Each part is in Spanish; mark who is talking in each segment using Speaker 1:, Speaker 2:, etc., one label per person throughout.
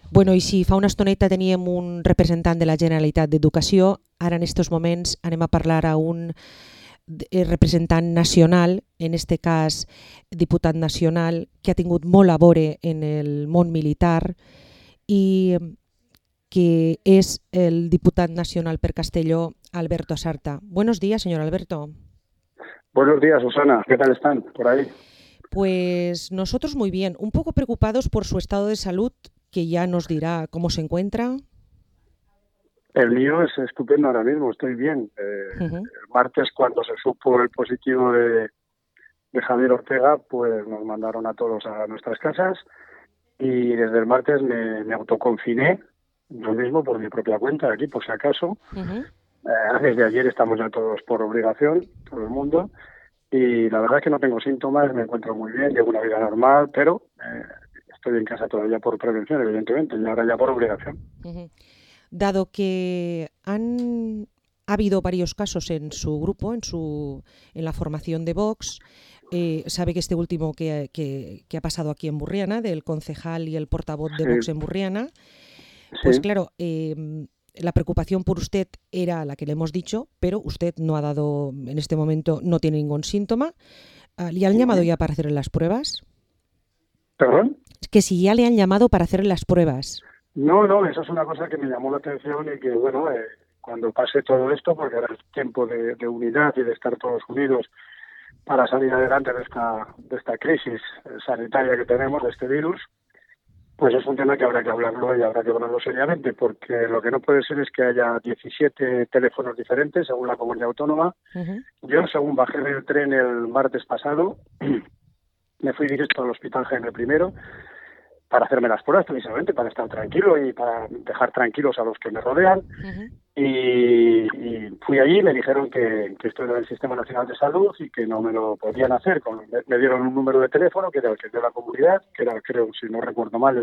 Speaker 1: Bueno, i si fa una estoneta teníem un representant de la Generalitat d'Educació, ara en estos moments anem a parlar a un representant nacional, en este cas diputat nacional, que ha tingut molt a veure en el món militar i que és el diputat nacional per Castelló, Alberto Asarta. Buenos días, señor Alberto.
Speaker 2: Buenos días, Susana. ¿Qué tal están por ahí?
Speaker 1: Pues nosotros muy bien, un poco preocupados por su estado de salud, que ya nos dirá cómo se encuentra.
Speaker 2: El mío es estupendo ahora mismo, estoy bien. El martes, cuando se supo el positivo de Javier Ortega, pues nos mandaron a todos a nuestras casas y desde el martes me autoconfiné yo mismo por mi propia cuenta, aquí por si acaso. Desde ayer estamos ya todos por obligación, todo el mundo, y la verdad es que no tengo síntomas, me encuentro muy bien, llevo una vida normal, pero estoy en casa todavía por prevención, evidentemente, y ahora ya por obligación.
Speaker 1: Dado que ha habido varios casos en su grupo, en la formación de Vox, sabe que este último que ha pasado aquí en Burriana, del concejal y el portavoz de Vox en Burriana, pues claro, la preocupación por usted era la que le hemos dicho, pero usted no ha dado, en este momento no tiene ningún síntoma. ¿Le han llamado ya para hacerle las pruebas?
Speaker 2: ¿Perdón?
Speaker 1: Que si ya le han llamado para hacerle las pruebas.
Speaker 2: No, eso es una cosa que me llamó la atención y que, bueno, cuando pase todo esto, porque ahora es tiempo de unidad y de estar todos unidos para salir adelante de esta crisis sanitaria que tenemos, de este virus, pues es un tema que habrá que hablarlo y habrá que hablarlo seriamente, porque lo que no puede ser es que haya 17 teléfonos diferentes según la comunidad autónoma. Yo, según bajé del tren el martes pasado, me fui directo al Hospital Jaime I para hacerme las pruebas, precisamente para estar tranquilo y para dejar tranquilos a los que me rodean. Y fui allí, me dijeron que esto era del Sistema Nacional de Salud y que no me lo podían hacer. Me dieron un número de teléfono que era el que dio la comunidad, que era, creo, si no recuerdo mal, el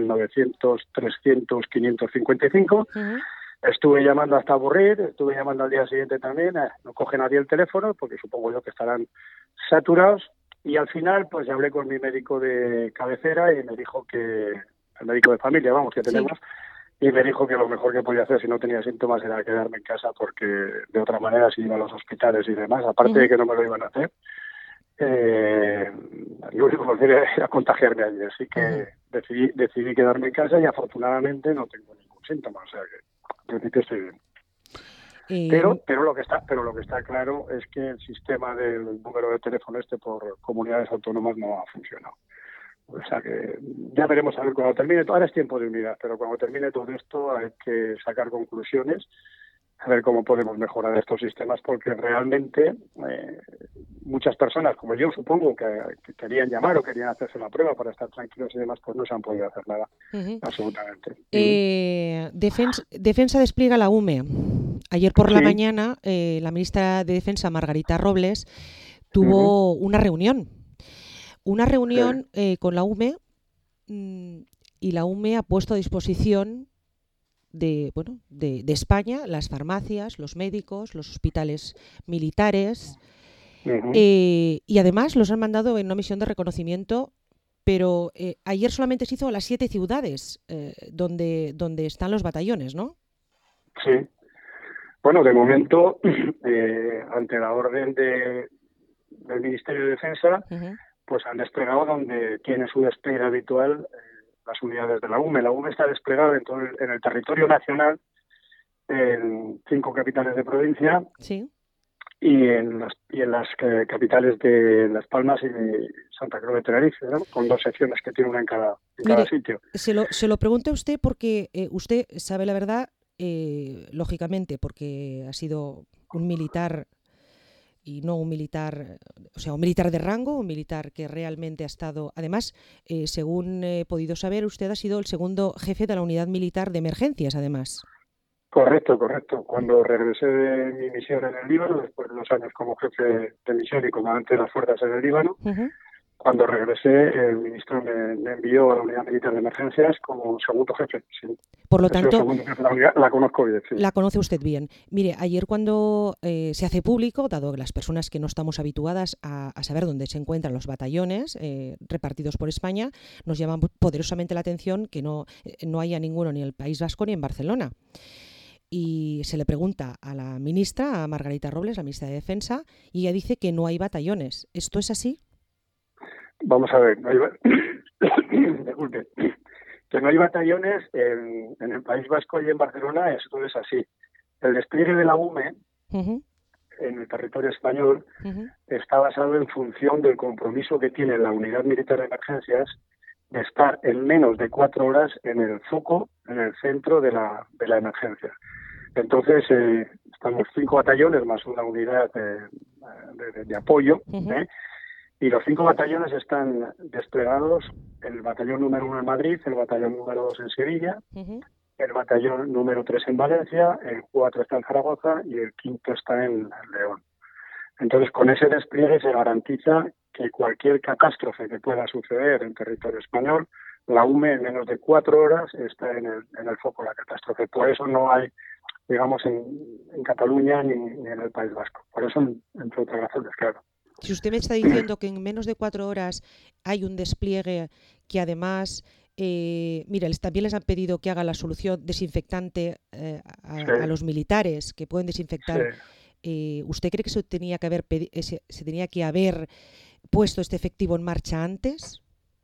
Speaker 2: 900-300-555. Estuve llamando hasta aburrir, estuve llamando al día siguiente también, no coge nadie el teléfono porque supongo yo que estarán saturados. Y al final, pues ya hablé con mi médico de cabecera y me dijo que, el médico de familia, vamos, que tenemos, y me dijo que lo mejor que podía hacer si no tenía síntomas era quedarme en casa porque de otra manera si iba a los hospitales y demás, aparte de que no me lo iban a hacer, lo único que podía era contagiarme allí. Así que decidí quedarme en casa y afortunadamente no tengo ningún síntoma, o sea que en principio estoy bien. Pero lo que está claro es que el sistema del número de teléfono por comunidades autónomas no ha funcionado. O sea que ya veremos a ver cuando termine. Ahora es tiempo de unidad, pero cuando termine todo esto hay que sacar conclusiones, a ver cómo podemos mejorar estos sistemas, porque realmente muchas personas, como yo supongo, que querían llamar o querían hacerse la prueba para estar tranquilos y demás, pues no se han podido hacer nada, absolutamente.
Speaker 1: Defensa despliega la UME. Ayer por la mañana la ministra de Defensa, Margarita Robles, tuvo una reunión con la UME y la UME ha puesto a disposición de España las farmacias, los médicos, los hospitales militares y además los han mandado en una misión de reconocimiento, pero ayer solamente se hizo las 7 ciudades donde están los batallones, ¿no?
Speaker 2: Sí. Bueno, de momento, ante la orden del Ministerio de Defensa, pues han desplegado donde tiene su despliegue habitual las unidades de la UME. La UME está desplegada en el territorio nacional en 5 capitales de provincia y en las capitales de Las Palmas y de Santa Cruz de Tenerife, ¿no? Con 2 secciones que tiene una en cada sitio.
Speaker 1: Se lo pregunto a usted porque usted sabe la verdad, lógicamente, porque ha sido un militar y no un militar, o sea, un militar de rango, un militar que realmente ha estado, además, según he podido saber, usted ha sido el segundo jefe de la unidad militar de emergencias, además.
Speaker 2: Correcto. Cuando regresé de mi misión en el Líbano, después de 2 años como jefe de misión y comandante de las fuerzas en el Líbano, cuando regresé, el ministro me envió a la unidad militar de emergencias como segundo jefe. Sí.
Speaker 1: Por lo tanto,
Speaker 2: segundo jefe de la unidad, la conozco bien. Sí.
Speaker 1: La conoce usted bien. Mire, ayer cuando se hace público, dado que las personas que no estamos habituadas a saber dónde se encuentran los batallones repartidos por España, nos llama poderosamente la atención que no haya ninguno ni en el País Vasco ni en Barcelona. Y se le pregunta a la ministra, a Margarita Robles, la ministra de Defensa, y ella dice que no hay batallones. ¿Esto es así?
Speaker 2: Vamos a ver, disculpe, que no hay batallones en el País Vasco y en Barcelona, esto es así. El despliegue de la UME en el territorio español está basado en función del compromiso que tiene la Unidad Militar de Emergencias de estar en menos de 4 horas en el foco, en el centro de la emergencia. Entonces, estamos 5 batallones más una unidad de apoyo, y los 5 batallones están desplegados: el batallón número 1 en Madrid, el batallón número 2 en Sevilla, el batallón número 3 en Valencia, el 4 está en Zaragoza y el 5 está en León. Entonces, con ese despliegue se garantiza que cualquier catástrofe que pueda suceder en territorio español, la UME en menos de 4 horas está en el foco de la catástrofe. Por eso no hay, digamos, en Cataluña ni en el País Vasco. Por eso, entre otras razones, claro.
Speaker 1: Si usted me está diciendo que en menos de 4 horas hay un despliegue que además, mira, también les han pedido que haga la solución desinfectante a los militares, que pueden desinfectar. Sí. ¿Usted cree que se tenía que haber puesto este efectivo en marcha antes?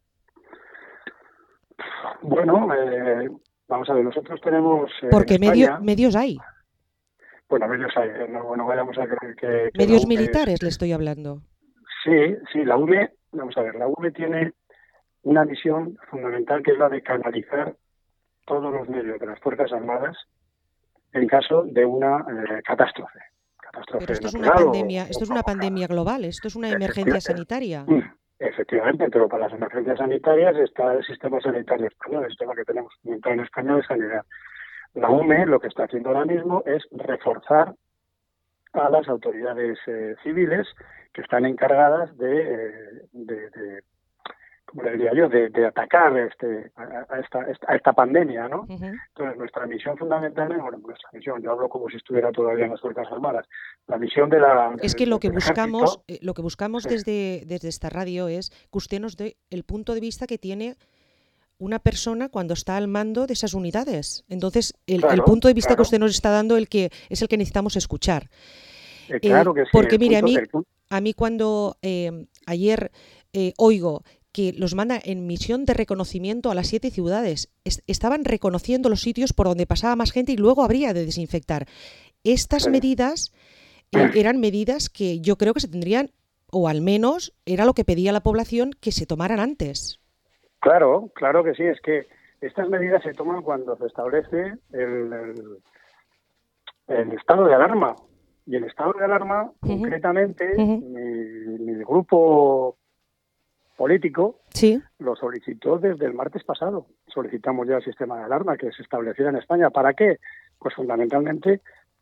Speaker 2: Bueno, vamos a ver, nosotros tenemos...
Speaker 1: Porque medios hay.
Speaker 2: Bueno, medios hay, no vayamos a creer que
Speaker 1: medios militares le estoy hablando.
Speaker 2: Sí, la UME, vamos a ver, la UME tiene una misión fundamental que es la de canalizar todos los medios de las Fuerzas Armadas en caso de una catástrofe.
Speaker 1: Pero esto es una pandemia, esto es una pandemia global, esto es una emergencia sanitaria.
Speaker 2: Efectivamente, pero para las emergencias sanitarias está el sistema sanitario español, el sistema que tenemos en España de sanidad. La UME lo que está haciendo ahora mismo es reforzar a las autoridades civiles que están encargadas de ¿cómo le diría yo?, de atacar a esta pandemia, ¿no? Entonces, nuestra misión fundamental, yo hablo como si estuviera todavía en las Fuerzas Armadas, la misión de la...
Speaker 1: Es que lo que buscamos desde esta radio es que usted nos dé el punto de vista que tiene una persona cuando está al mando de esas unidades. Entonces, el punto de vista que usted nos está dando es el que necesitamos escuchar.
Speaker 2: Claro que sí.
Speaker 1: Porque, mire, a mí cuando ayer oigo que los manda en misión de reconocimiento a las 7 ciudades, estaban reconociendo los sitios por donde pasaba más gente y luego habría de desinfectar. Estas medidas eran medidas que yo creo que se tendrían, o al menos era lo que pedía la población, que se tomaran antes.
Speaker 2: Claro que sí, es que estas medidas se toman cuando se establece el estado de alarma. Y el estado de alarma, concretamente, mi grupo político lo solicitó desde el martes pasado. Solicitamos ya el sistema de alarma que se establecía en España. ¿Para qué? Pues fundamentalmente,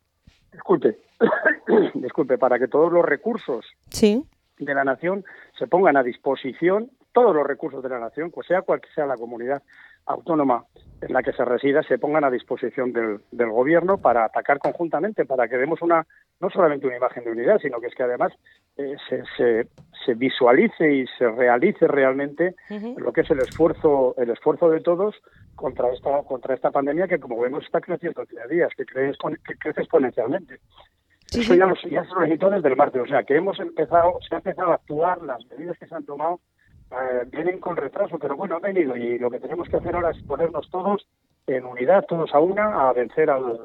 Speaker 2: disculpe, para que todos los recursos de la nación se pongan a disposición, todos los recursos de la nación, pues sea cual sea la comunidad autónoma en la que se resida, se pongan a disposición del gobierno para atacar conjuntamente, para que demos no solamente una imagen de unidad, sino que es que además se visualice y se realice realmente lo que es el esfuerzo de todos contra esta pandemia que, como vemos, está creciendo día a día, que crece exponencialmente. Eso ya se solicitó desde el martes, o sea que se ha empezado a actuar, las medidas que se han tomado vienen con retraso, pero bueno, han venido, y lo que tenemos que hacer ahora es ponernos todos en unidad, todos a una, a vencer al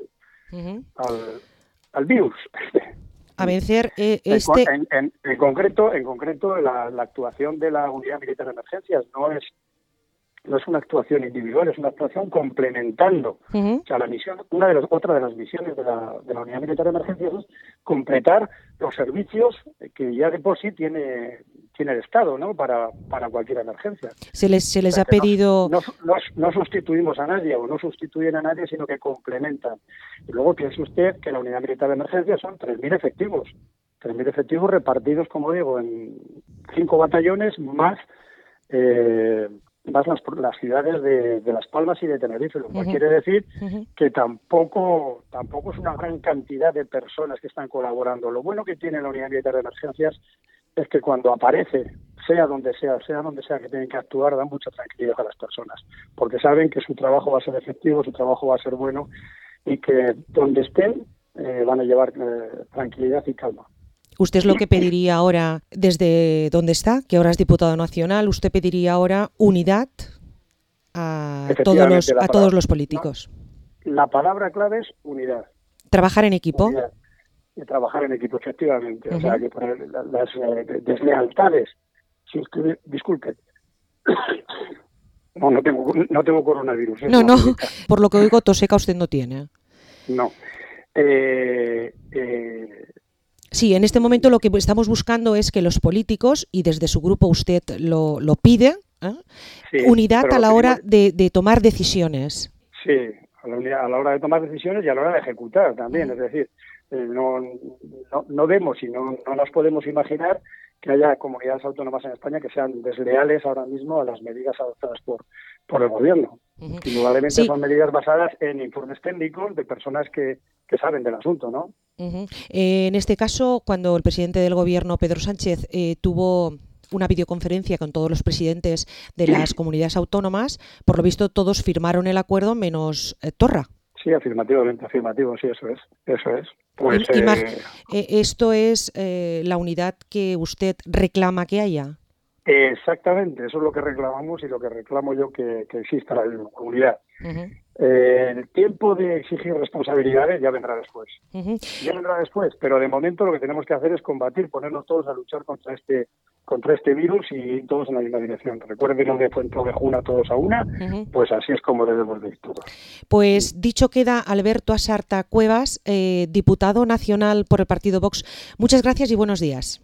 Speaker 2: virus.
Speaker 1: A vencer
Speaker 2: En concreto, la actuación de la Unidad Militar de Emergencias no es una actuación individual, es una actuación complementando. O sea, la misión, otra de las misiones de la Unidad Militar de Emergencias es completar los servicios que ya de por sí tiene el Estado, ¿no? Para cualquier emergencia.
Speaker 1: Se les ha pedido...
Speaker 2: No sustituimos a nadie o no sustituyen a nadie, sino que complementan. Y luego piense usted que la Unidad Militar de Emergencias son 3.000 efectivos. 3.000 efectivos repartidos, como digo, en 5 batallones más las ciudades de Las Palmas y de Tenerife, lo cual quiere decir que tampoco es una gran cantidad de personas que están colaborando. Lo bueno que tiene la Unidad Militar de Emergencias es que cuando aparece, sea donde sea que tienen que actuar, dan mucha tranquilidad a las personas, porque saben que su trabajo va a ser efectivo, su trabajo va a ser bueno y que donde estén van a llevar tranquilidad y calma.
Speaker 1: ¿Usted es lo que pediría ahora desde donde está, que ahora es diputado nacional? ¿Usted pediría ahora unidad a todos los políticos?
Speaker 2: La palabra clave es unidad.
Speaker 1: ¿Trabajar en equipo?
Speaker 2: Unidad. Y trabajar en equipo, efectivamente. O sea, que las deslealtades... Sí, disculpe. No tengo coronavirus.
Speaker 1: No, por lo que oigo, tos seca usted no tiene.
Speaker 2: No.
Speaker 1: Sí, en este momento lo que estamos buscando es que los políticos, y desde su grupo usted lo pide, sí, unidad a la hora de tomar decisiones.
Speaker 2: Sí, a la hora de tomar decisiones y a la hora de ejecutar también. Es decir, no vemos y no nos podemos imaginar que haya comunidades autónomas en España que sean desleales ahora mismo a las medidas adoptadas por el gobierno. Indudablemente son medidas basadas en informes técnicos de personas que saben del asunto, ¿no?
Speaker 1: En este caso, cuando el presidente del gobierno, Pedro Sánchez, tuvo una videoconferencia con todos los presidentes de las comunidades autónomas, por lo visto todos firmaron el acuerdo menos Torra.
Speaker 2: Sí, afirmativo, sí, eso es. Pues,
Speaker 1: ¿esto es la unidad que usted reclama que haya?
Speaker 2: Exactamente, eso es lo que reclamamos y lo que reclamo yo que exista la unidad. El tiempo de exigir responsabilidades ya vendrá después. Pero de momento lo que tenemos que hacer es combatir, ponernos todos a luchar contra este virus y ir todos en la misma dirección. Recuerden lo de Fuenteovejuna todos a una, pues así es como debemos de ir todos.
Speaker 1: Pues dicho queda, Alberto Asarta Cuevas, diputado nacional por el partido Vox. Muchas gracias y buenos días.